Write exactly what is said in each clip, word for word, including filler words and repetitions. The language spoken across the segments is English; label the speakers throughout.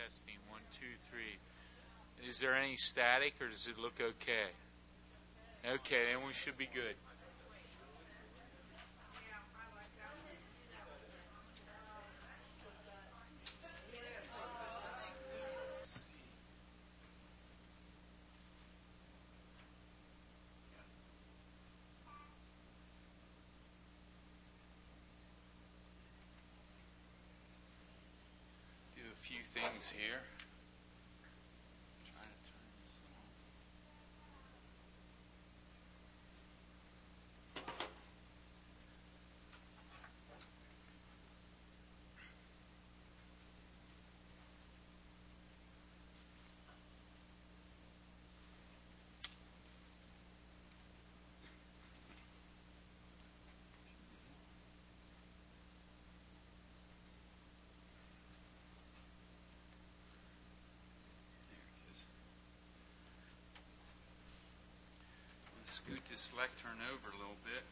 Speaker 1: Testing. One, two, three. Is there any static or does it look okay? Okay, then we should be good. Do a few things here. Try to turn this on. Scoot this lectern over a little bit.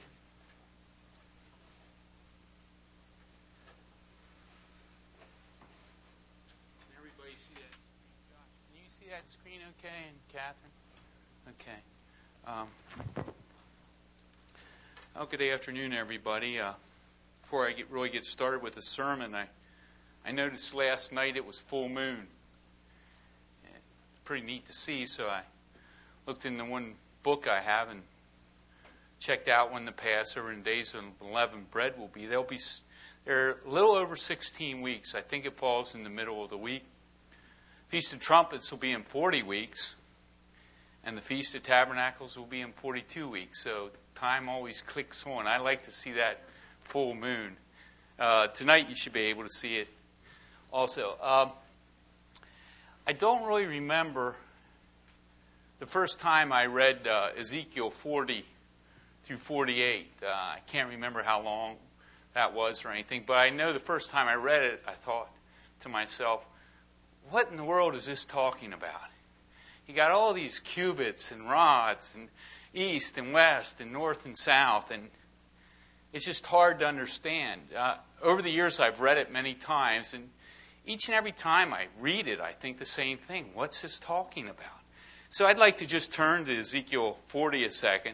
Speaker 1: Can everybody see that? Josh, can you see that screen okay? And Catherine? Okay. Um, oh, good afternoon, everybody. Uh, before I get really get started with the sermon, I, I noticed last night it was full moon. It's pretty neat to see, so I looked in the one book I have and checked out when the Passover and days of unleavened bread will be. They'll be they're a little over sixteen weeks. I think it falls in the middle of the week. Feast of Trumpets will be in forty weeks, and the Feast of Tabernacles will be in forty-two weeks. So time always clicks on. I like to see that full moon. Uh, tonight you should be able to see it also. Uh, I don't really remember the first time I read uh, Ezekiel forty through forty-eight. Uh, I can't remember how long that was or anything, but I know the first time I read it, I thought to myself, what in the world is this talking about? You got all these cubits and rods and east and west and north and south, and it's just hard to understand. Uh, over the years, I've read it many times, and each and every time I read it, I think the same thing. What's this talking about? So I'd like to just turn to Ezekiel forty a second,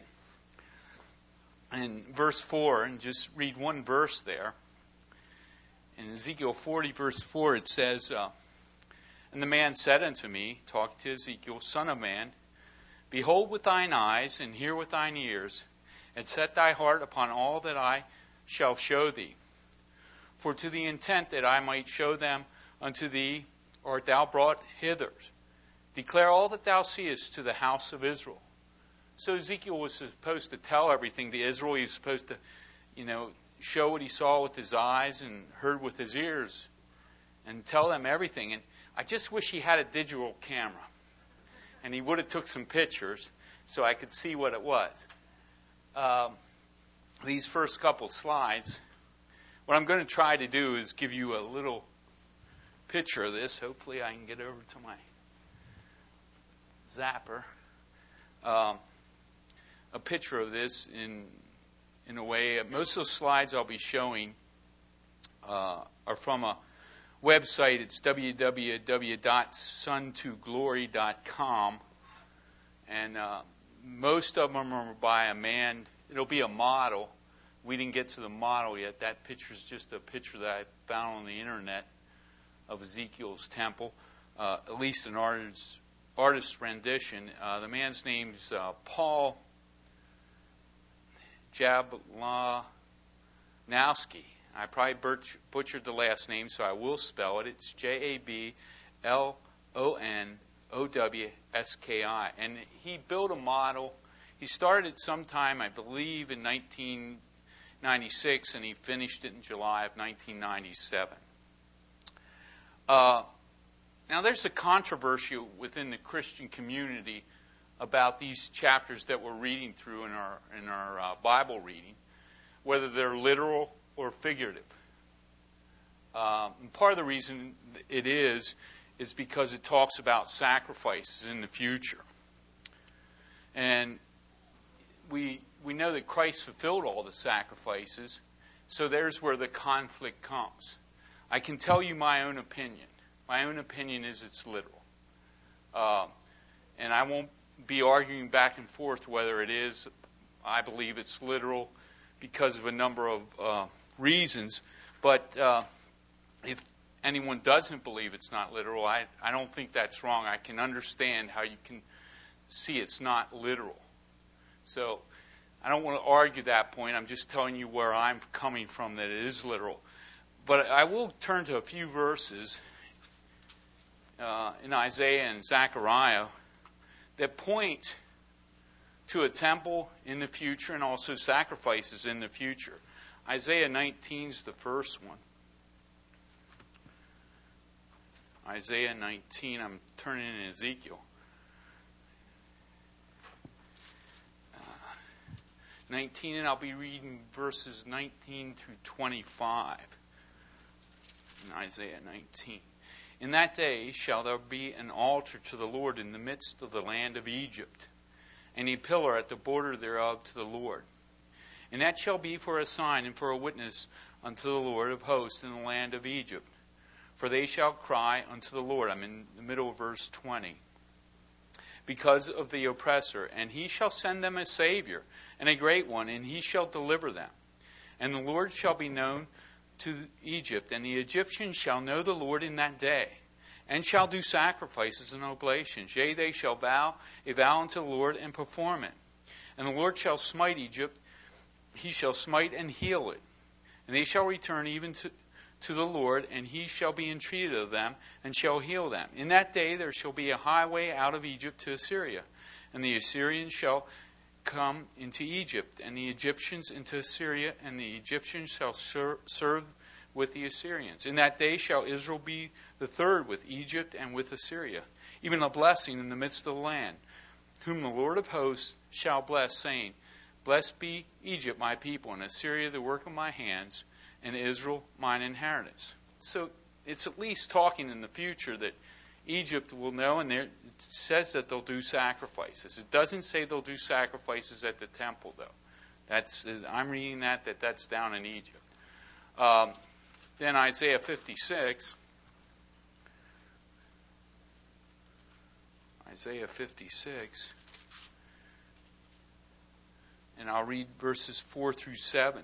Speaker 1: and verse four, and just read one verse there. In Ezekiel forty, verse four, it says, uh, And the man said unto me, talking to Ezekiel, Son of man, behold with thine eyes, and hear with thine ears, and set thy heart upon all that I shall show thee. For to the intent that I might show them unto thee art thou brought hither. Declare all that thou seest to the house of Israel. So Ezekiel was supposed to tell everything to Israel. He was supposed to, you know, show what he saw with his eyes and heard with his ears and tell them everything. And I just wish he had a digital camera. And he would have took some pictures so I could see what it was. Um, these first couple slides, what I'm going to try to do is give you a little picture of this. Hopefully I can get over to my zapper, um, a picture of this in in a way. Most of the slides I'll be showing uh, are from a website. It's w w w dot sun to glory dot com, and uh, most of them are by a man. It'll be a model. We didn't get to the model yet. That picture is just a picture that I found on the internet of Ezekiel's temple, uh, at least an artist's artist's rendition. Uh, the man's name's uh, Paul Jablonowski. I probably butchered the last name, so I will spell it. It's J A B L O N O W S K I. And he built a model. He started sometime, I believe, in nineteen ninety-six, and he finished it in July of nineteen ninety-seven. Uh, Now, there's a controversy within the Christian community about these chapters that we're reading through in our in our uh, Bible reading, whether they're literal or figurative. Um, and part of the reason it is is because it talks about sacrifices in the future, and we we know that Christ fulfilled all the sacrifices, so there's where the conflict comes. I can tell you my own opinion. My own opinion is it's literal. Uh, and I won't be arguing back and forth whether it is. I believe it's literal because of a number of uh, reasons. But uh, if anyone doesn't believe it's not literal, I, I don't think that's wrong. I can understand how you can see it's not literal. So I don't want to argue that point. I'm just telling you where I'm coming from, that it is literal. But I will turn to a few verses uh, in Isaiah and Zechariah that point to a temple in the future and also sacrifices in the future. Isaiah nineteen is the first one. Isaiah nineteen, I'm turning in Ezekiel. Uh, nineteen, and I'll be reading verses nineteen through twenty-five in Isaiah nineteen. In that day shall there be an altar to the Lord in the midst of the land of Egypt, and a pillar at the border thereof to the Lord. And that shall be for a sign and for a witness unto the Lord of hosts in the land of Egypt. For they shall cry unto the Lord. I'm in the middle of verse twenty. Because of the oppressor, and he shall send them a Savior, and a great one, and he shall deliver them. And the Lord shall be known to Egypt, and the Egyptians shall know the Lord in that day, and shall do sacrifices and oblations. Yea, they shall vow a vow unto the Lord and perform it. And the Lord shall smite Egypt, he shall smite and heal it. And they shall return even to, to the Lord, and he shall be entreated of them, and shall heal them. In that day there shall be a highway out of Egypt to Assyria, and the Assyrians shall come into Egypt, and the Egyptians into Assyria, and the Egyptians shall ser- serve with the Assyrians. In that day shall Israel be the third with Egypt and with Assyria, even a blessing in the midst of the land, whom the Lord of hosts shall bless, saying, Blessed be Egypt, my people, and Assyria, the work of my hands, and Israel, mine inheritance. So it's at least talking in the future that Egypt will know, and it says that they'll do sacrifices. It doesn't say they'll do sacrifices at the temple, though. That's I'm reading that, that that's down in Egypt. Um, then Isaiah fifty-six. Isaiah fifty-six. And I'll read verses four through seven.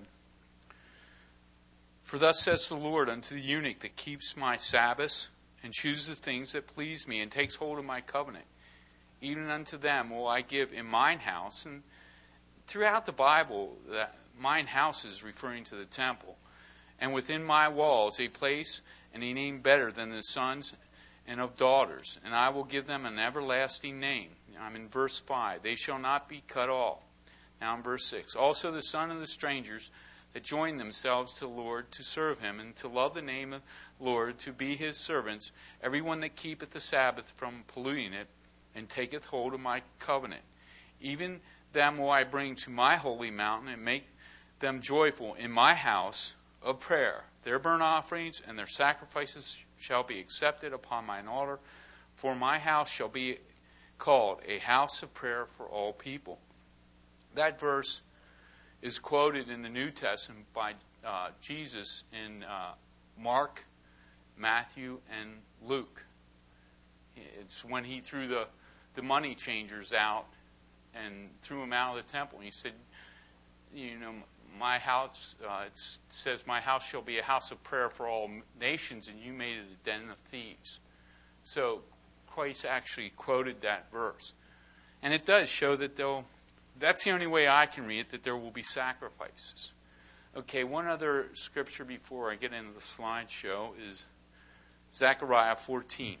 Speaker 1: For thus says the Lord unto the eunuch that keeps my Sabbaths, and chooses the things that please me, and takes hold of my covenant. Even unto them will I give in mine house. And throughout the Bible, that mine house is referring to the temple. And within my walls a place and a name better than the sons and of daughters. And I will give them an everlasting name. I'm in verse five. They shall not be cut off. Now in verse six. Also the son of the strangers that join themselves to the Lord to serve him, and to love the name of the Lord, to be his servants, everyone that keepeth the Sabbath from polluting it, and taketh hold of my covenant. Even them will I bring to my holy mountain, and make them joyful in my house of prayer. Their burnt offerings and their sacrifices shall be accepted upon mine altar, for my house shall be called a house of prayer for all people. That verse is quoted in the New Testament by uh, Jesus in uh, Mark, Matthew, and Luke. It's when he threw the, the money changers out and threw them out of the temple. And he said, you know, my house, uh, it says, my house shall be a house of prayer for all nations, and you made it a den of thieves. So Christ actually quoted that verse. And it does show that they'll That's the only way I can read it, that there will be sacrifices. Okay, one other scripture before I get into the slideshow is Zechariah fourteen.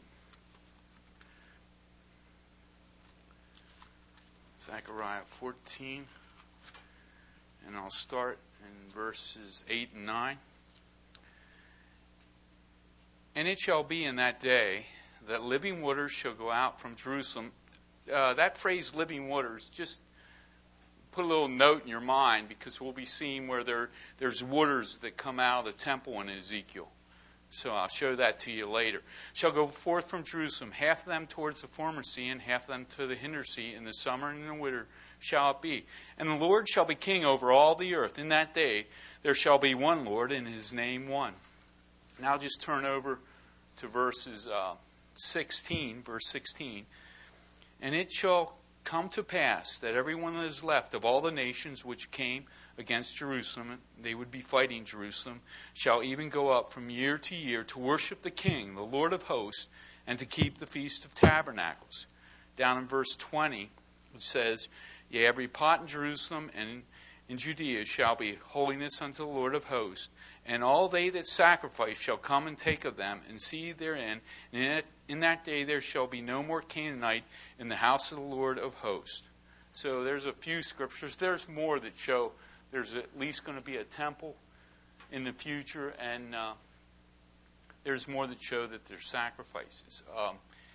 Speaker 1: Zechariah fourteen. And I'll start in verses eight and nine. And it shall be in that day that living waters shall go out from Jerusalem. Uh, that phrase, living waters, just put a little note in your mind, because we'll be seeing where there there's waters that come out of the temple in Ezekiel. So I'll show that to you later. Shall go forth from Jerusalem, half of them towards the former sea, and half of them to the hinder sea. In the summer and in the winter shall it be. And the Lord shall be king over all the earth. In that day there shall be one Lord, and his name one. Now just turn over to verses uh, sixteen, verse sixteen. And it shall come to pass that everyone that is left of all the nations which came against Jerusalem, they would be fighting Jerusalem, shall even go up from year to year to worship the King, the Lord of hosts, and to keep the Feast of Tabernacles. Down in verse twenty, it says, Yea, every pot in Jerusalem and in Judea shall be holiness unto the Lord of hosts, and all they that sacrifice shall come and take of them, and see therein, and in, it, in that day there shall be no more Canaanite in the house of the Lord of hosts. So there's a few scriptures. There's more that show there's at least going to be a temple in the future, and uh, there's more that show that there's sacrifices. Um,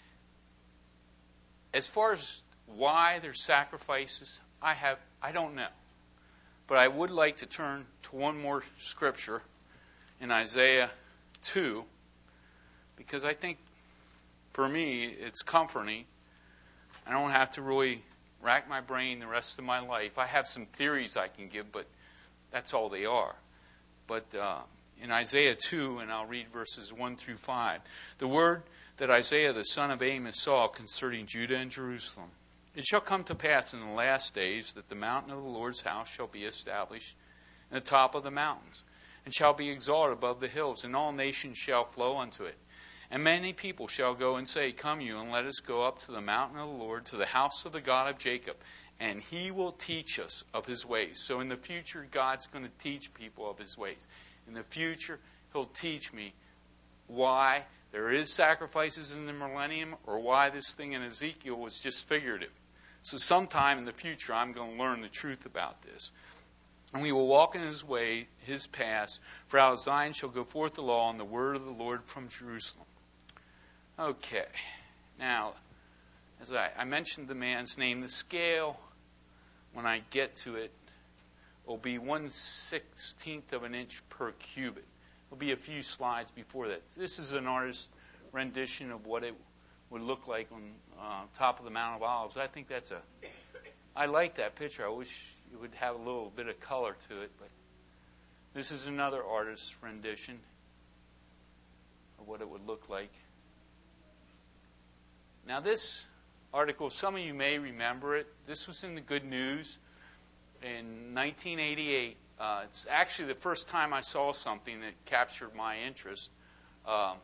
Speaker 1: as far as why there's sacrifices, I have I don't know. But I would like to turn to one more scripture in Isaiah two, because I think, for me, it's comforting. I don't have to really rack my brain the rest of my life. I have some theories I can give, but that's all they are. But uh, in Isaiah two, and I'll read verses one through five, the word that Isaiah the son of Amos saw concerning Judah and Jerusalem. It shall come to pass in the last days that the mountain of the Lord's house shall be established in the top of the mountains, and shall be exalted above the hills, and all nations shall flow unto it. And many people shall go and say, Come you, and let us go up to the mountain of the Lord, to the house of the God of Jacob, and he will teach us of his ways. So in the future, God's going to teach people of his ways. In the future, he'll teach me why there is sacrifices in the millennium, or why this thing in Ezekiel was just figurative. So sometime in the future, I'm going to learn the truth about this. And we will walk in his way, his paths, for out of Zion shall go forth the law and the word of the Lord from Jerusalem. Okay. Now, as I, I mentioned the man's name, the scale, when I get to it, will be one sixteenth of an inch per cubit. There'll be a few slides before that. This is an artist's rendition of what it would look like on uh, top of the Mount of Olives. I think that's a, I like that picture. I wish it would have a little bit of color to it, but this is another artist's rendition of what it would look like. Now this article, some of you may remember it. This was in the Good News in nineteen eighty-eight. Uh, it's actually the first time I saw something that captured my interest. Um,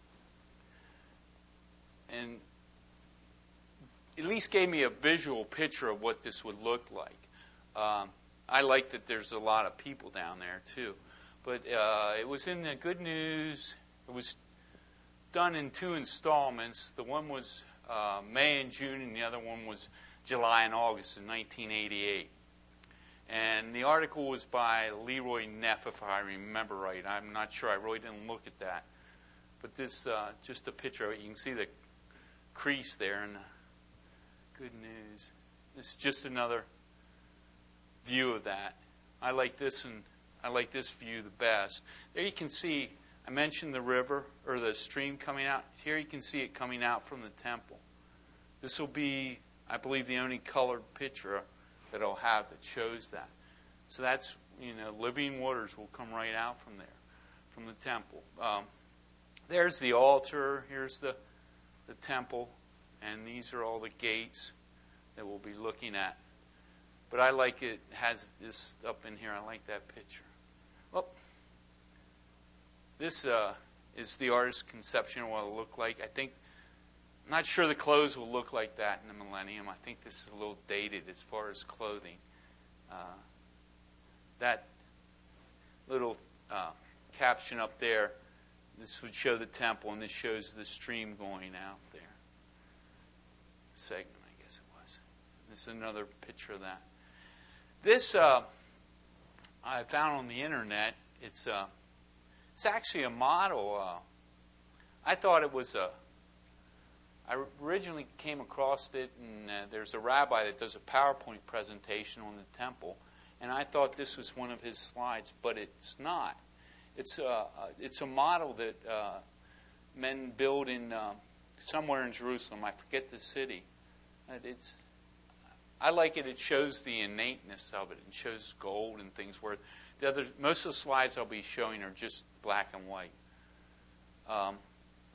Speaker 1: and at least gave me a visual picture of what this would look like. Um, I like that there's a lot of people down there, too. But uh, it was in the Good News. It was done in two installments. The one was uh, May and June, and the other one was July and August of nineteen eighty-eight. And the article was by Leroy Neff, if I remember right. I'm not sure. I really didn't look at that. But this, uh, just a picture of it. You can see the crease there in the Good News. This is just another view of that. I like this, and I like this view the best. There you can see, I mentioned the river or the stream coming out. Here you can see it coming out from the temple. This will be, I believe, the only colored picture that I'll have that shows that. So that's, you know, living waters will come right out from there, from the temple. Um, there's the altar. Here's the, the temple. And these are all the gates that we'll be looking at. But I like it, it has this up in here. I like that picture. Well, this uh, is the artist's conception of what it'll look like. I think, I'm not sure the clothes will look like that in the millennium. I think this is a little dated as far as clothing. Uh, that little uh, caption up there, this would show the temple, and this shows the stream going out there. Segment, I guess it was. This is another picture of that. This uh, I found on the internet. It's uh, it's actually a model. Uh, I thought it was a. I originally came across it, and uh, there's a rabbi that does a PowerPoint presentation on the temple, and I thought this was one of his slides, but it's not. It's a uh, it's a model that uh, men build in uh, somewhere in Jerusalem. I forget the city. It's I like it. It shows the innateness of it. It shows gold and things. Where the other most of the slides I'll be showing are just black and white. Um,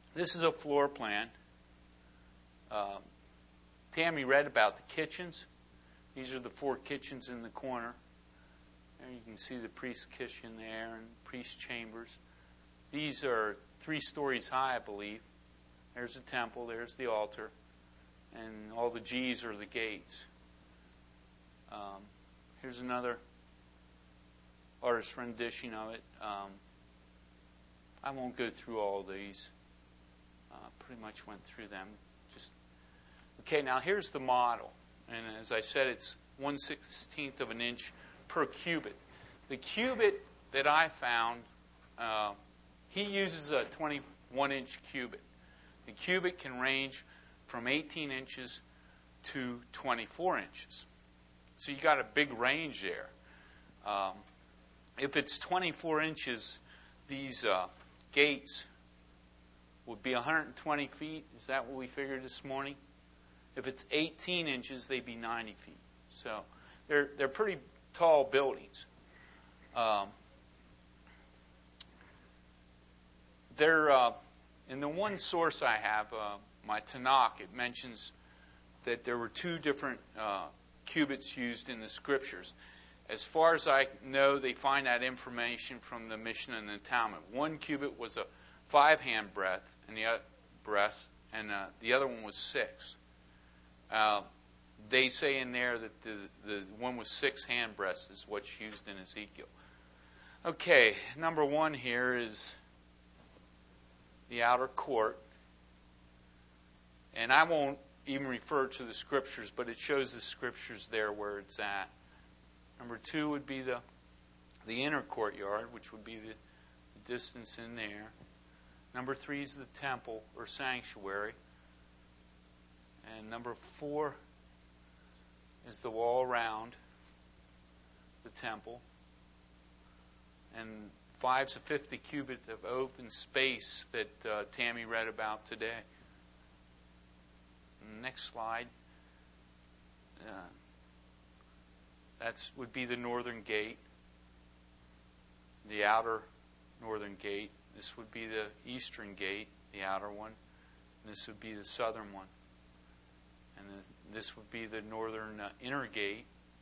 Speaker 1: This is a floor plan. Uh, Tammy read about the kitchens. These are the four kitchens in the corner. There you can see the priest's kitchen there and priest chambers. These are three stories high, I believe. There's the temple, there's the altar, and all the G's are the gates. Um, here's another artist rendition of it. Um, I won't go through all these. Uh, pretty much went through them. Just okay. Now here's the model, and as I said, it's one sixteenth of an inch per cubit. The cubit that I found, uh, he uses a twenty-one inch cubit. The cubit can range from eighteen inches to twenty-four inches. So you got a big range there. Um, if it's twenty-four inches, these uh, gates would be one hundred twenty feet. Is that what we figured this morning? If it's eighteen inches, they'd be ninety feet. So they're they're pretty tall buildings. Um, they're uh, in the one source I have, uh, my Tanakh, it mentions that there were two different uh, cubits used in the scriptures. As far as I know, they find that information from the Mishnah and the Talmud. One cubit was a five-hand breadth, and the other breadth, and uh, the other one was six. Uh, they say in there that the, the one with six hand breadths is what's used in Ezekiel. Okay, number one here is the outer court. And I won't even refer to the scriptures, but it shows the scriptures there where it's at. Number two would be the the inner courtyard, which would be the, the distance in there. Number three is the temple or sanctuary. And number four is the wall around the temple. And five's a fifty cubit of open space that uh, Tammy read about today. Next slide. Uh, that would be the northern gate, the outer northern gate. This would be the eastern gate, the outer one. And this would be the southern one. And this, this would be the northern uh, inner gate.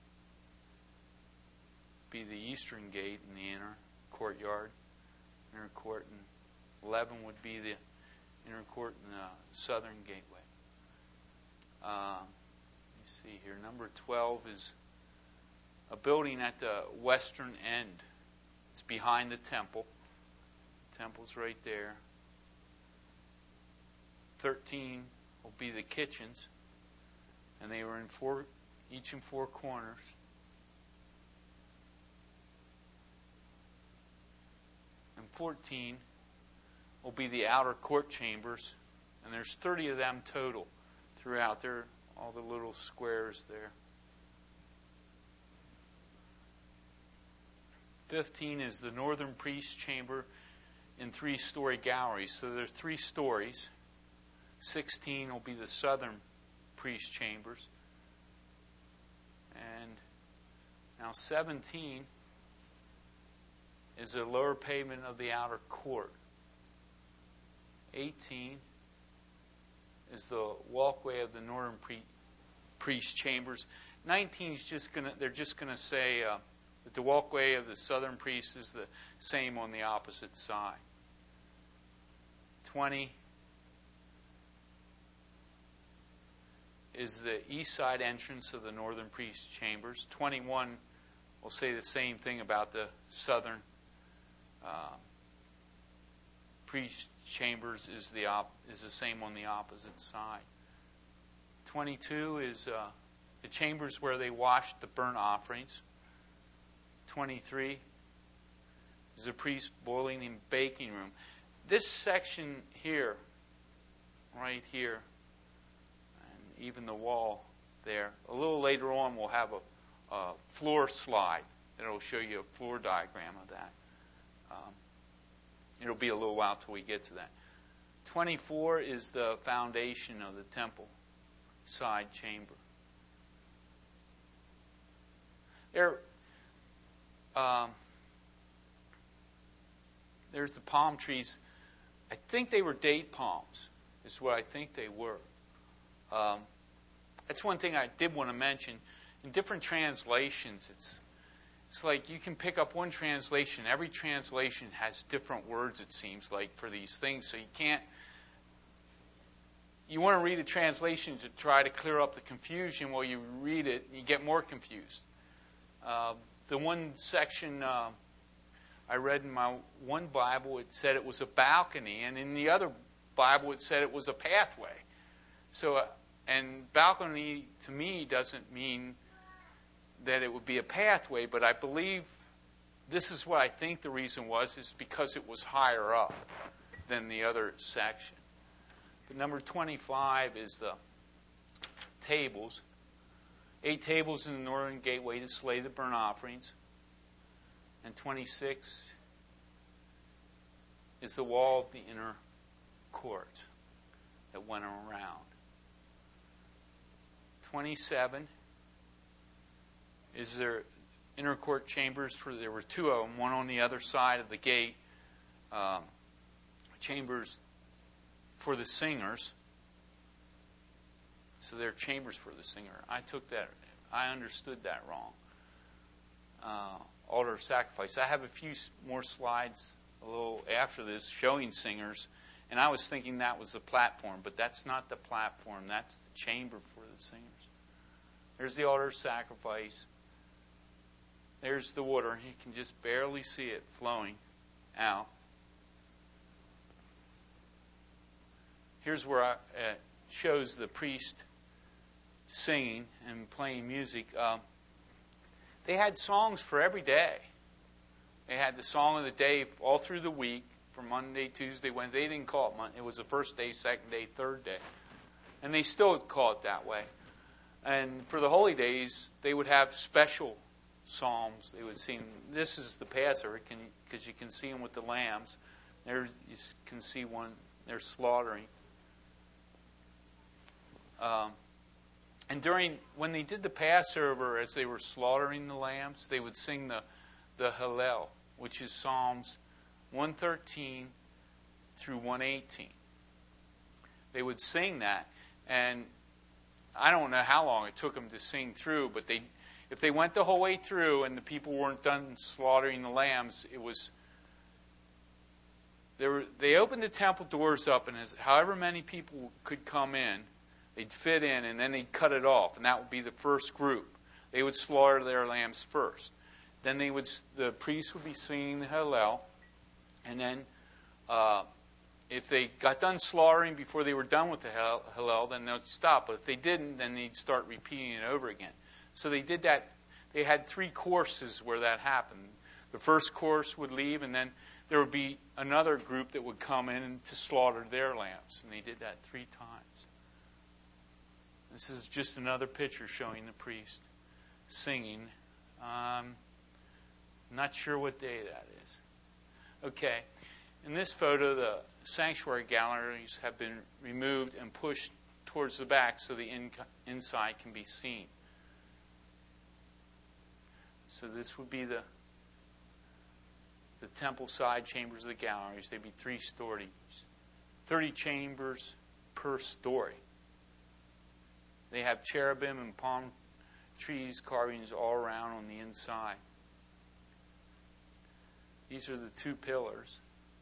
Speaker 1: Be the eastern gate in the inner courtyard, inner court, and eleven would be the inner court and the southern gateway. Uh, let me see here. Number twelve is a building at the western end. It's behind the temple. The temple's right there. thirteen will be the kitchens, and they were in four, each in four corners. And fourteen will be the outer court chambers, and there's thirty of them total throughout there, all the little squares there. fifteen is the northern priest chamber in three-story galleries. So there's three stories. sixteen will be the southern priest chambers. And now seventeen is the lower pavement of the outer court. eighteen is the walkway of the northern pre- priest chambers. nineteen is just gonna. They're just gonna say uh, that the walkway of the southern priest is the same on the opposite side. twenty is the east side entrance of the northern priest chambers. twenty-one will say the same thing about the southern uh, priest chambers is the op- is the same on the opposite side. twenty-two is uh, the chambers where they washed the burnt offerings. twenty-three is the priest boiling and baking room. This section here, right here, and even the wall there, a little later on we'll have a, a floor slide that will show you a floor diagram of that. Um, it'll be a little while till we get to that. twenty-four is the foundation of the temple side chamber. There, um, there's the palm trees. I think they were date palms, is what I think they were. Um, that's one thing I did want to mention. In different translations, it's it's like you can pick up one translation. Every translation has different words, it seems like, for these things. So you can't. You want to read a translation to try to clear up the confusion. While you read it, you get more confused. Uh, the one section uh, I read in my one Bible, it said it was a balcony, and in the other Bible, it said it was a pathway. So, uh, and balcony to me doesn't mean that it would be a pathway, but I believe this is what I think the reason was, is because it was higher up than the other section. But number twenty-five is the tables. Eight tables in the northern gateway to slay the burnt offerings. And twenty-six is the wall of the inner court that went around. twenty-seven is their inner court chambers. For there were two of them, one on the other side of the gate. Um, chambers for the singers. So they're chambers for the singer. I took that, I understood that wrong. Uh, altar of sacrifice. I have a few more slides a little after this showing singers, and I was thinking that was the platform, but that's not the platform. That's the chamber for the singers. There's the altar of sacrifice. There's the water. You can just barely see it flowing out. Here's where I, it shows the priest singing and playing music. Uh, they had songs for every day. They had the song of the day all through the week, from Monday, Tuesday, Wednesday. They didn't call it Monday. It was the first day, second day, third day. And they still call it that way. And for the holy days, they would have special psalms they would sing. This is the Passover, because you can see them with the lambs. There you can see one. They're slaughtering. Um, and during when they did the Passover, as they were slaughtering the lambs, they would sing the the Hallel, which is Psalms one thirteen through one eighteen. They would sing that, and I don't know how long it took them to sing through, but they, if they went the whole way through and the people weren't done slaughtering the lambs, it was. They were, they opened the temple doors up, and as however many people could come in, they'd fit in, and then they'd cut it off, and that would be the first group. They would slaughter their lambs first. Then they would, the priests would be singing the Hallel, and then uh, if they got done slaughtering before they were done with the Hallel, then they'd stop. But if they didn't, then they'd start repeating it over again. So they did that. They had three courses where that happened. The first course would leave, and then there would be another group that would come in to slaughter their lambs. And they did that three times. This is just another picture showing the priest singing. Um, not sure what day that is. Okay. In this photo, the sanctuary galleries have been removed and pushed towards the back so the in- inside can be seen. So this would be the the temple side chambers of the galleries. They'd be three stories, thirty chambers per story. They have cherubim and palm trees carvings all around on the inside. These are the two pillars.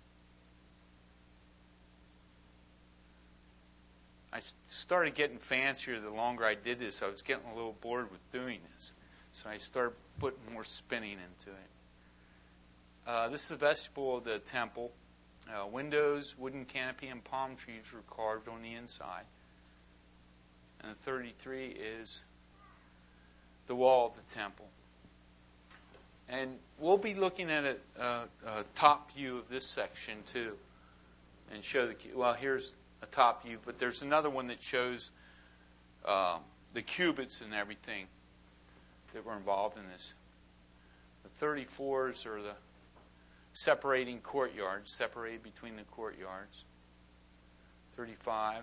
Speaker 1: I started getting fancier the longer I did this. I was getting a little bored with doing this. So I started putting more spinning into it. Uh, this is the vestibule of the temple. Uh, windows, wooden canopy, and palm trees were carved on the inside. And the thirty-three is the wall of the temple. And we'll be looking at a, a, a top view of this section too, and show the well. Here's a top view, but there's another one that shows uh, the cubits and everything that were involved in this. The thirty-fours are the separating courtyards, separated between the courtyards. thirty-five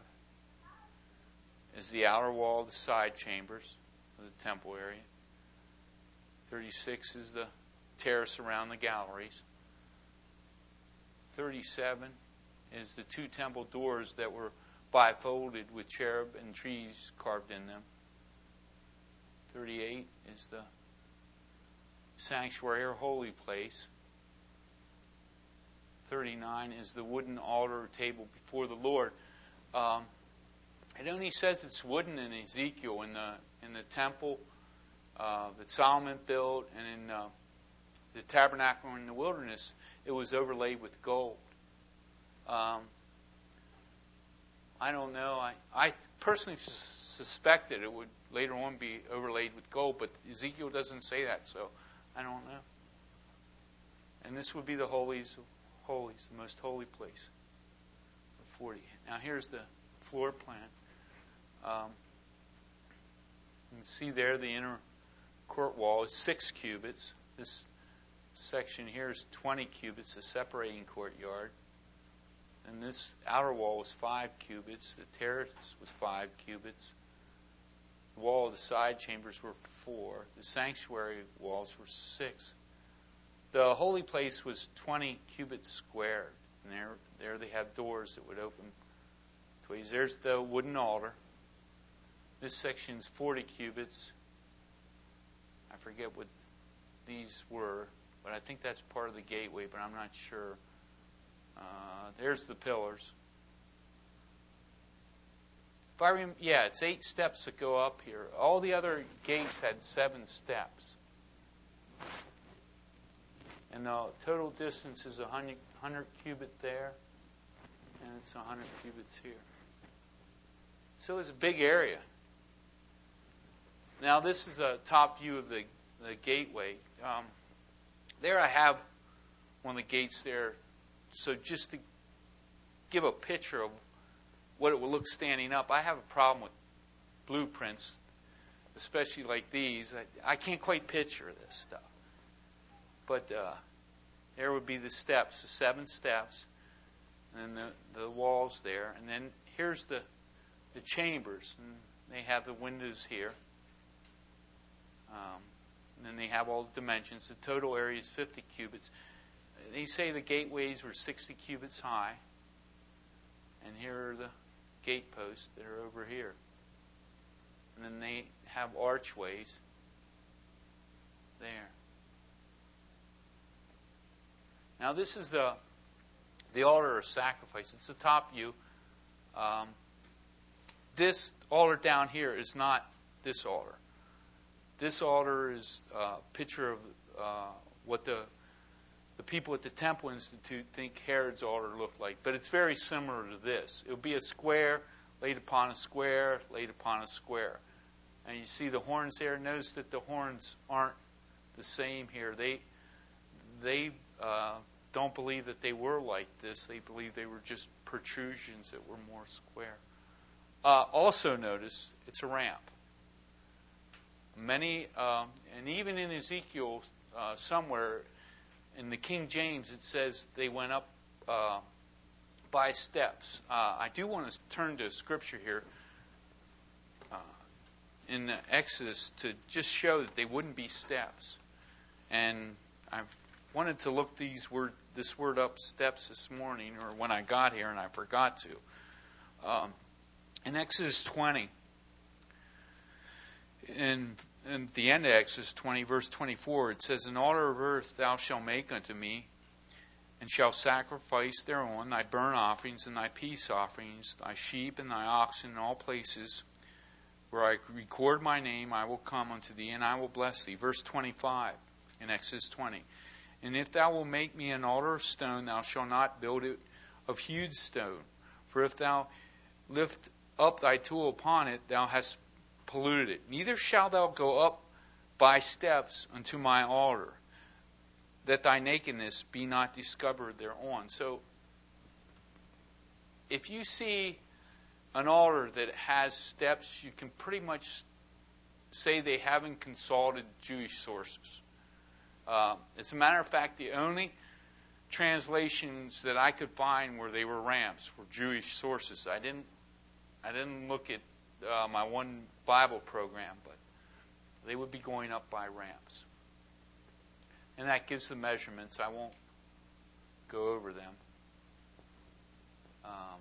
Speaker 1: is the outer wall of the side chambers of the temple area. thirty-six is the terrace around the galleries. thirty-seven is the two temple doors that were bifolded with cherub and trees carved in them. thirty-eight is the sanctuary or holy place. thirty-nine is the wooden altar table before the Lord. Um, it only says it's wooden in Ezekiel. In the in the temple uh, that Solomon built, and in uh, the tabernacle in the wilderness, it was overlaid with gold. Um, I don't know. I, I personally suspect that it would later on be overlaid with gold, but Ezekiel doesn't say that, so I don't know. And this would be the holies of holies, the most holy place. forty. Now here's the floor plan. Um, you can see there the inner court wall is six cubits. This section here is twenty cubits, the separating courtyard. And this outer wall was five cubits. The terrace was five cubits. The wall of the side chambers were four. The sanctuary walls were six. The holy place was twenty cubits squared. And there, there they have doors that would open ways. There's the wooden altar. This section's forty cubits. I forget what these were, but I think that's part of the gateway, but I'm not sure. Uh, there's the pillars. If I rem- yeah, it's eight steps that go up here. All the other gates had seven steps. And the total distance is one hundred, one hundred cubit there, and it's one hundred cubits here. So it's a big area. Now this is a top view of the, the gateway. Um, there I have one of the gates there. So just to give a picture of what it will look standing up, I have a problem with blueprints, especially like these. I, I can't quite picture this stuff. But uh, there would be the steps, the seven steps, and the, the walls there. And then here's the, the chambers. And they have the windows here. Um, and then they have all the dimensions. The total area is fifty cubits. They say the gateways were sixty cubits high. And here are the gate posts that are over here. And then they have archways there. Now this is the the altar of sacrifice. It's the top view. Um, this altar down here is not this altar. This altar is a picture of uh, what the the people at the Temple Institute think Herod's altar looked like. But it's very similar to this. It would be a square laid upon a square laid upon a square. And you see the horns there. Notice that the horns aren't the same here. They they uh, don't believe that they were like this. They believe they were just protrusions that were more square. Uh, also notice it's a ramp. Many, um, and even in Ezekiel uh, somewhere, in the King James, it says they went up uh, by steps. Uh, I do want to turn to Scripture here uh, in Exodus to just show that they wouldn't be steps. And I wanted to look these word, this word up, steps, this morning, or when I got here, and I forgot to. Um, in Exodus twenty, in, in the end of Exodus twenty, verse twenty-four, it says, "An altar of earth thou shalt make unto me, and shalt sacrifice thereon thy burnt offerings and thy peace offerings, thy sheep and thy oxen in all places where I record my name, I will come unto thee, and I will bless thee." Verse twenty-five in Exodus twenty. "And if thou wilt make me an altar of stone, thou shalt not build it of hewed stone. For if thou lift up thy tool upon it, thou hast polluted it. Neither shalt thou go up by steps unto my altar, that thy nakedness be not discovered thereon." So, if you see an altar that has steps, you can pretty much say they haven't consulted Jewish sources. Uh, as a matter of fact, the only translations that I could find where they were ramps were Jewish sources. I didn't, I didn't look at uh, my one Bible program, but they would be going up by ramps. And that gives the measurements. I won't go over them. Um,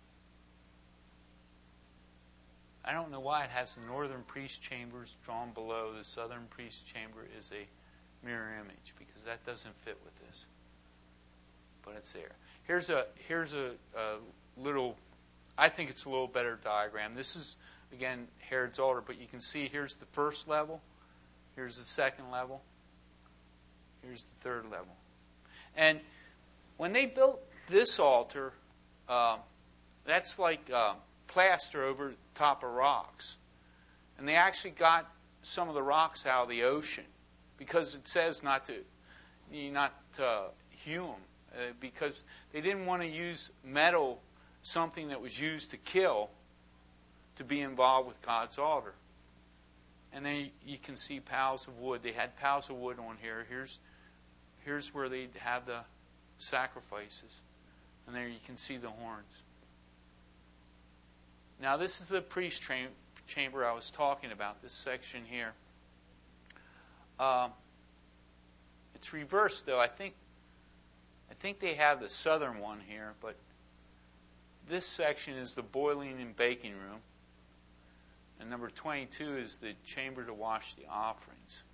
Speaker 1: I don't know why it has the northern priest chambers drawn below. The southern priest chamber is a mirror image, because that doesn't fit with this. But it's there. Here's a here's a, a little, I think it's a little better diagram. This is, again, Herod's altar, but you can see here's the first level, here's the second level, here's the third level. And when they built this altar, uh, that's like uh, plaster over the top of rocks. And they actually got some of the rocks out of the ocean, because it says not to, not to hew them, uh, because they didn't want to use metal, something that was used to kill, to be involved with God's altar. And then you can see piles of wood. They had piles of wood on here. Here's here's where they'd have the sacrifices. And there you can see the horns. Now this is the priest tra- chamber I was talking about, this section here. Um, it's reversed, though. I think I think they have the southern one here, but this section is the boiling and baking room. And number twenty-two is the chamber to wash the offerings.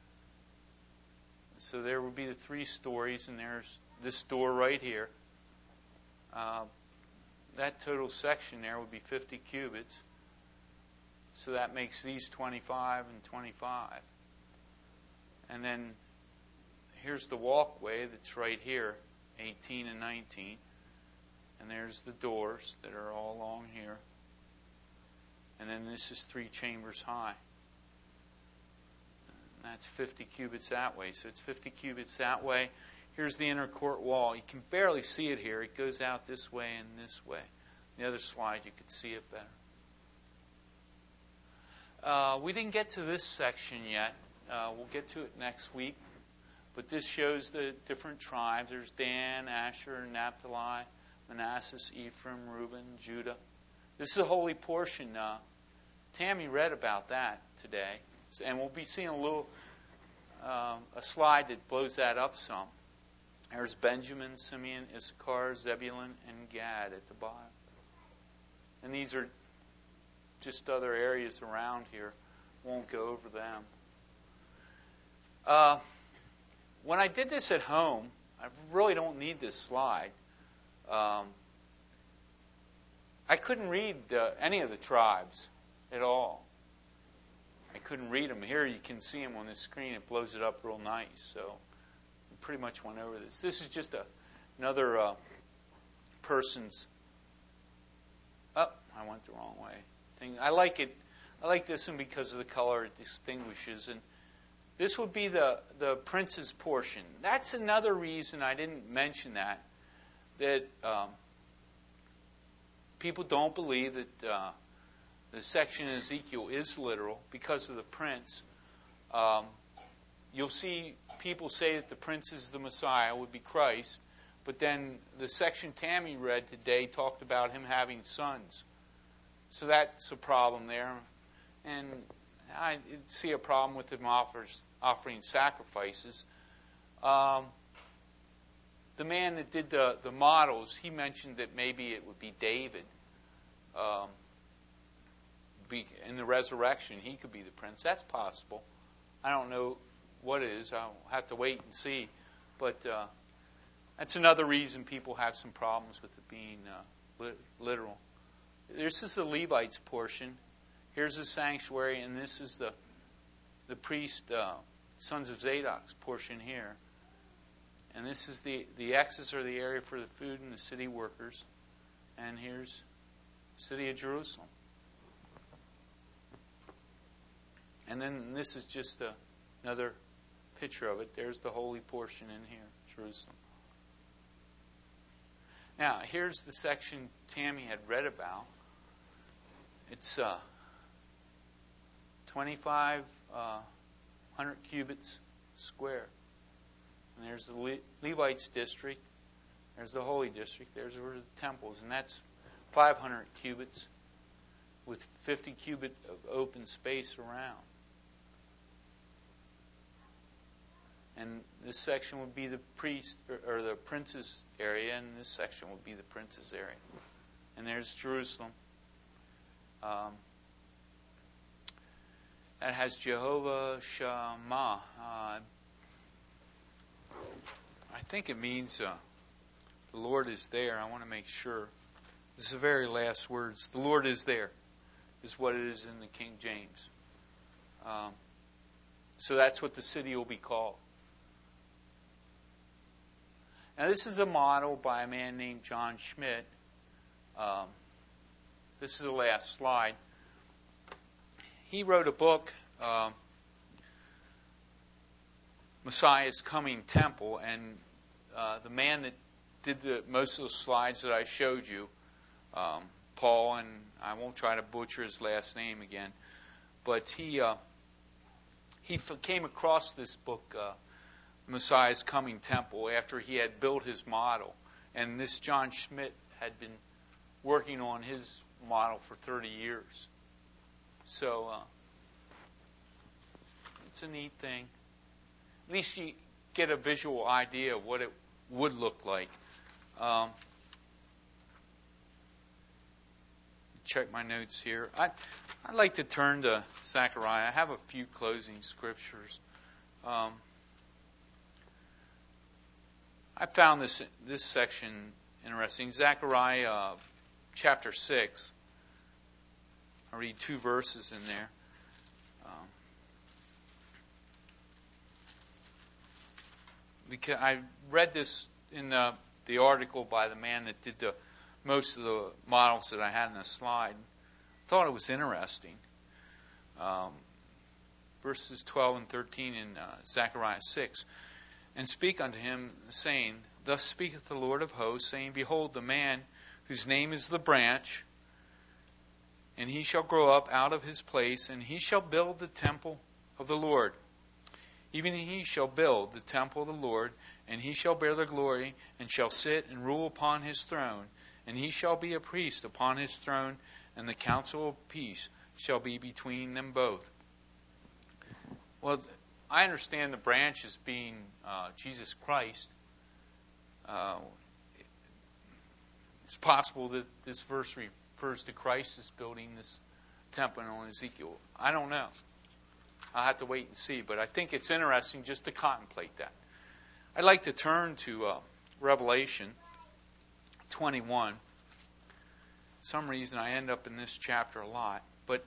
Speaker 1: So there would be the three stories, and there's this door right here. Uh, that total section there would be fifty cubits. So that makes these twenty-five and twenty-five. And then here's the walkway that's right here, eighteen and nineteen. And there's the doors that are all along here. And then this is three chambers high. And that's fifty cubits that way. So it's fifty cubits that way. Here's the inner court wall. You can barely see it here. It goes out this way and this way. The other slide, you could see it better. Uh, we didn't get to this section yet. Uh, we'll get to it next week. But this shows the different tribes. There's Dan, Asher, Naphtali, Manasseh, Ephraim, Reuben, Judah. This is a holy portion. Uh, Tammy read about that today. And we'll be seeing a little, uh, a slide that blows that up some. There's Benjamin, Simeon, Issachar, Zebulun, and Gad at the bottom. And these are just other areas around here. Won't go over them. Uh, when I did this at home, I really don't need this slide. Um, I couldn't read uh, any of the tribes at all. I couldn't read them. Here you can see them on the screen. It blows it up real nice. So we pretty much went over this. This is just a, another uh, person's. Oh, I went the wrong way. Thing. I like it. I like this one because of the color it distinguishes. And this would be the the prince's portion. That's another reason I didn't mention that. That um, people don't believe that uh, the section in Ezekiel is literal because of the prince. Um, you'll see people say that the prince is the Messiah, would be Christ, but then the section Tammy read today talked about him having sons. So that's a problem there. And I see a problem with him offers, offering sacrifices. Um, the man that did the, the models, he mentioned that maybe it would be David. Um, be, in the resurrection, he could be the prince. That's possible. I don't know what it is. I'll have to wait and see. But uh, that's another reason people have some problems with it being uh, li- literal. This is the Levites' portion. Here's the sanctuary, and this is the the priest, uh, sons of Zadok's portion here. And this is the, the X's, or the area for the food and the city workers. And here's the city of Jerusalem. And then this is just a, another picture of it. There's the holy portion in here, Jerusalem. Now, here's the section Tammy had read about. It's uh, twenty-five uh, hundred cubits square. And there's the Le- Levites district. There's the holy district. There's where the temples. And that's five hundred cubits with fifty cubit of open space around. And this section would be the priest or, or the prince's area, and this section would be the prince's area. and there's Jerusalem. Um, that has Jehovah Shammah. Uh, I think it means uh, the Lord is there. I want to make sure. This is the very last words. The Lord is there is what it is in the King James. Um, so that's what the city will be called. Now this is a model by a man named John Schmidt. Um, this is the last slide. He wrote a book, um, Messiah's Coming Temple, and uh, the man that did the most of the slides that I showed you, um, Paul, and I won't try to butcher his last name again, but he uh, he f- came across this book, uh, Messiah's Coming Temple, after he had built his model, and this John Schmidt had been working on his model for thirty years. So uh, it's a neat thing. At least you get a visual idea of what it would look like. Um, check my notes here. I, I'd like to turn to Zechariah. I have a few closing scriptures. Um, I found this this section interesting. Zechariah uh, chapter six. I'll read two verses in there. Um, because I read this in the, the article by the man that did the most of the models that I had in the slide. Thought it was interesting. Um, verses twelve and thirteen in uh, Zechariah six. And speak unto him, saying, Thus speaketh the Lord of hosts, saying, Behold, the man whose name is the branch, and he shall grow up out of his place, and he shall build the temple of the Lord. Even he shall build the temple of the Lord, and he shall bear the glory, and shall sit and rule upon his throne. And he shall be a priest upon his throne, and the counsel of peace shall be between them both. Well, I understand the branch as being uh, Jesus Christ. Uh, it's possible that this verse refers to Christ as building this temple on Ezekiel. I don't know. I'll have to wait and see, but I think it's interesting just to contemplate that. I'd like to turn to uh, Revelation twenty-one. For some reason I end up in this chapter a lot, but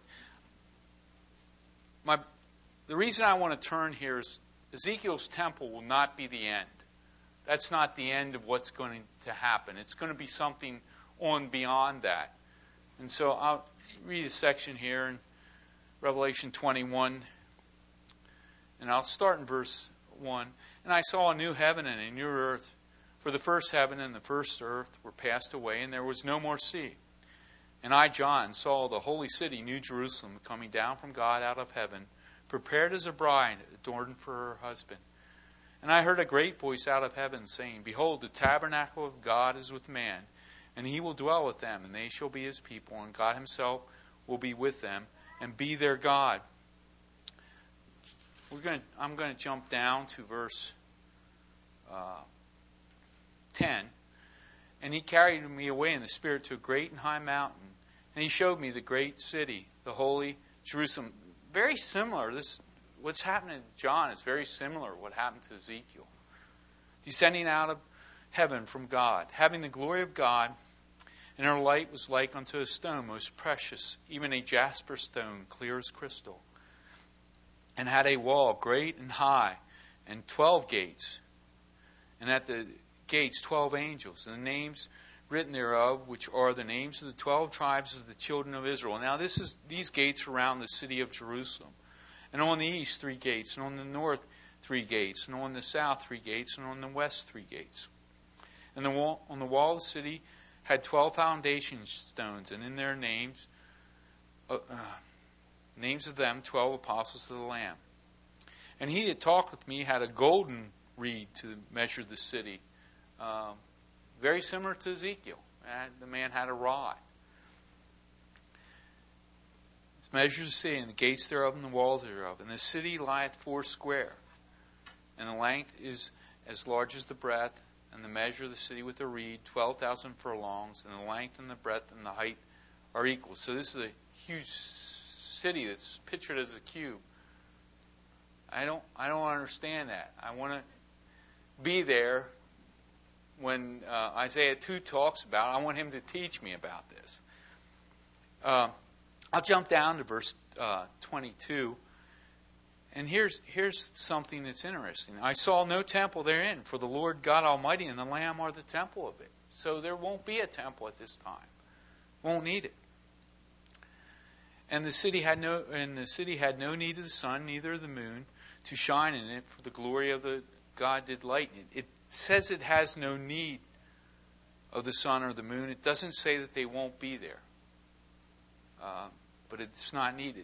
Speaker 1: my the reason I want to turn here is Ezekiel's temple will not be the end. That's not the end of what's going to happen. It's going to be something on beyond that. And so I'll read a section here in Revelation twenty-one, and I'll start in verse one. And I saw a new heaven and a new earth, for the first heaven and the first earth were passed away, and there was no more sea. And I, John, saw the holy city, New Jerusalem, coming down from God out of heaven, prepared as a bride adorned for her husband. And I heard a great voice out of heaven saying, Behold, the tabernacle of God is with man, and he will dwell with them, and they shall be his people, and God himself will be with them, and be their God. We're going to, I'm going to jump down to verse uh, ten. And he carried me away in the Spirit to a great and high mountain, and he showed me the great city, the holy Jerusalem. Very similar. This, what's happening to John is very similar to what happened to Ezekiel. Descending out of heaven from God, having the glory of God, and her light was like unto a stone most precious, even a jasper stone, clear as crystal, and had a wall great and high, and twelve gates, and at the gates twelve angels, and the names written thereof, which are the names of the twelve tribes of the children of Israel. Now this is these gates around the city of Jerusalem. And on the east three gates, and on the north three gates, and on the south three gates, and on the west three gates. And the wall, on the wall of the city had twelve foundation stones, and in their names, uh, uh, names of them twelve apostles of the Lamb. And he that talked with me had a golden reed to measure the city. Um, very similar to Ezekiel. And the man had a rod. It measures the city, and the gates thereof, and the walls thereof. And the city lieth foursquare, and the length is as large as the breadth, and the measure of the city with a reed, twelve thousand furlongs, and the length and the breadth and the height are equal. So this is a huge city that's pictured as a cube. I don't I don't understand that. I want to be there when uh, Isaiah two talks about it. I want him to teach me about this. Uh, I'll jump down to verse uh, twenty-two. And here's here's something that's interesting. I saw no temple therein, for the Lord God Almighty and the Lamb are the temple of it. So there won't be a temple at this time. Won't need it. And the city had no and the city had no need of the sun, neither of the moon, to shine in it, for the glory of the God did lighten it. It says it has no need of the sun or the moon. It doesn't say that they won't be there. Uh, but it's not needed.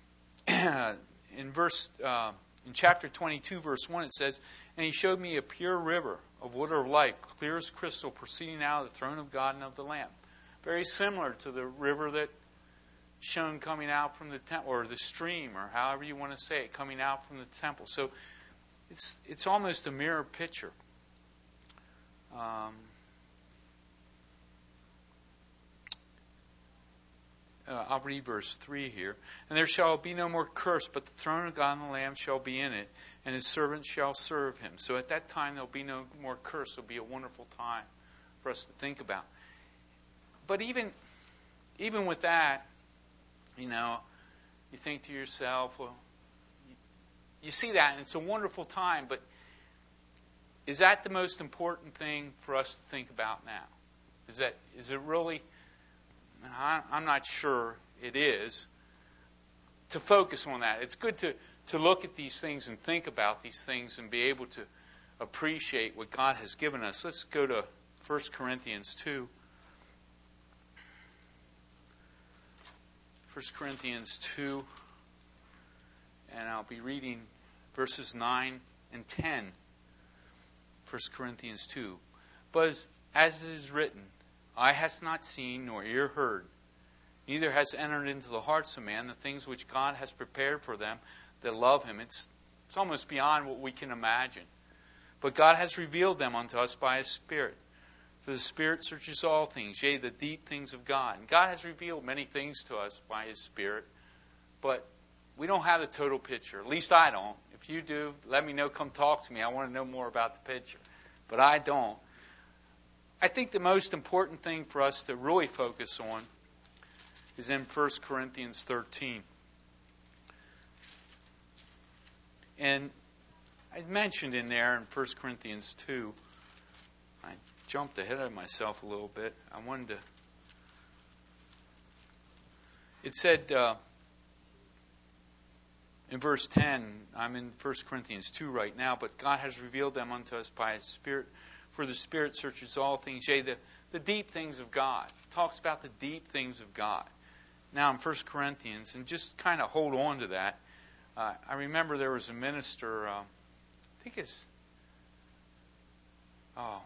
Speaker 1: In verse, uh, in chapter twenty-two, verse one, it says, "And he showed me a pure river of water of life, clear as crystal, proceeding out of the throne of God and of the Lamb." Very similar to the river that shown coming out from the temple, or the stream, or however you want to say it, coming out from the temple. So it's it's almost a mirror picture. Um, Uh, I'll read verse three here. "And there shall be no more curse, but the throne of God and the Lamb shall be in it, and his servants shall serve him." So at that time there'll be no more curse. It'll be a wonderful time for us to think about. But even even with that, you know, you think to yourself, well, you see that, and it's a wonderful time, but is that the most important thing for us to think about now? Is that is it really... I'm not sure it is, to focus on that. It's good to, to look at these things and think about these things and be able to appreciate what God has given us. Let's go to First Corinthians two. First Corinthians two, and I'll be reading verses nine and ten. First Corinthians two. "But as, as it is written, eye has not seen, nor ear heard, neither has entered into the hearts of man the things which God has prepared for them that love him." It's, it's almost beyond what we can imagine. "But God has revealed them unto us by his Spirit. For the Spirit searches all things, yea, the deep things of God." And God has revealed many things to us by his Spirit, but we don't have the total picture. At least I don't. If you do, let me know. Come talk to me. I want to know more about the picture. But I don't. I think the most important thing for us to really focus on is in First Corinthians thirteen. And I mentioned in there in First Corinthians two, I jumped ahead of myself a little bit. I wanted to... It said uh, in verse ten, I'm in First Corinthians two right now, "But God has revealed them unto us by his Spirit. For the Spirit searches all things, yea, the, the deep things of God." It talks about the deep things of God. Now in First Corinthians, and just kind of hold on to that, uh, I remember there was a minister, uh, I think it's, oh,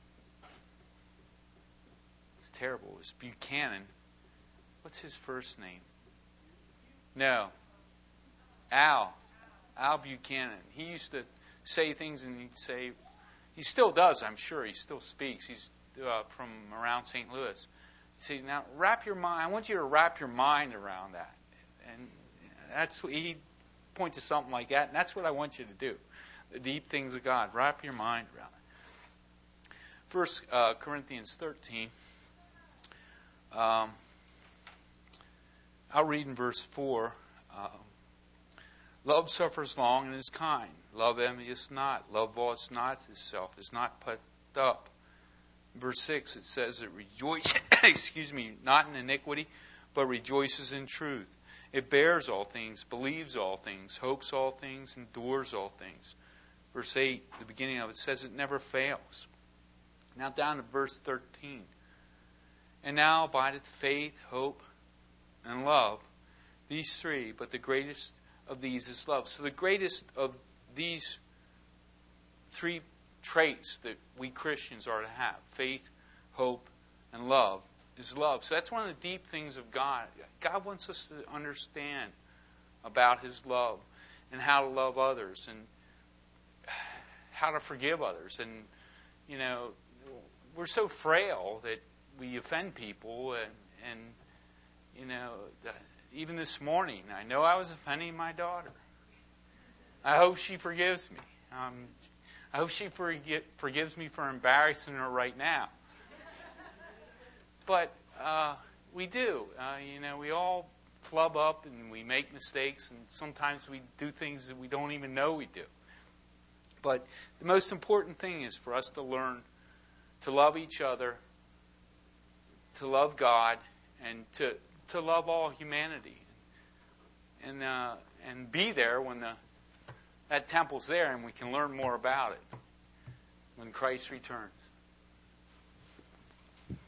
Speaker 1: it's terrible. It was Buchanan. What's his first name? No. Al. Al Buchanan. He used to say things and he'd say... He still does, I'm sure. He still speaks. He's uh, from around Saint Louis. See, now wrap your mind. I want you to wrap your mind around that, and that's what he points to something like that, and that's what I want you to do. The deep things of God. Wrap your mind around it. First uh, Corinthians thirteen. Um, I'll read in verse four. Um, "Love suffers long and is kind. Love envious not. Love vaunteth not itself, is not puffed up." Verse six, it says it rejoices, excuse me, not in iniquity, but rejoices in truth. It bears all things, believes all things, hopes all things, endures all things. Verse eight, the beginning of it says it never fails. Now down to verse thirteen. "And now abideth faith, hope, and love, these three, but the greatest of these is love." So the greatest of these three traits that we Christians are to have, faith, hope, and love, is love. So that's one of the deep things of God. God wants us to understand about his love and how to love others and how to forgive others. And you know, we're so frail that we offend people, and, and you know, the, even this morning, I know I was offending my daughter. I hope she forgives me. Um, I hope she forgi- forgives me for embarrassing her right now. But uh, we do. Uh, you know, we all flub up and we make mistakes, and sometimes we do things that we don't even know we do. But the most important thing is for us to learn to love each other, to love God, and to to love all humanity, and uh, and be there when the that temple's there, and we can learn more about it when Christ returns.